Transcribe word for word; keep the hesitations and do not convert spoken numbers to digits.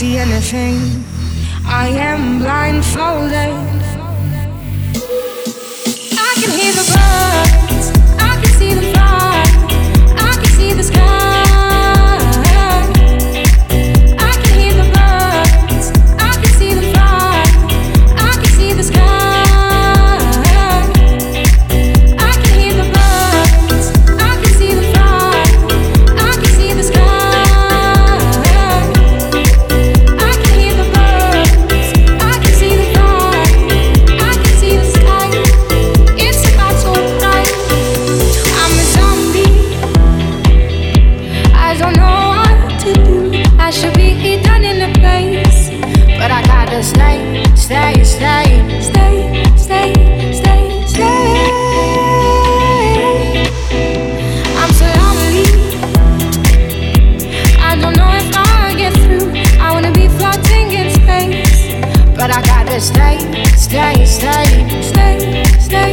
see anything. I am blindfolded. I can hear the birds, I can see them fly, I can see the sky. Stay, stay, stay, stay, stay, stay, stay. I'm so lonely. I don't know if I'll get through. I wanna be floating in space, but I gotta stay, stay, stay, stay, stay.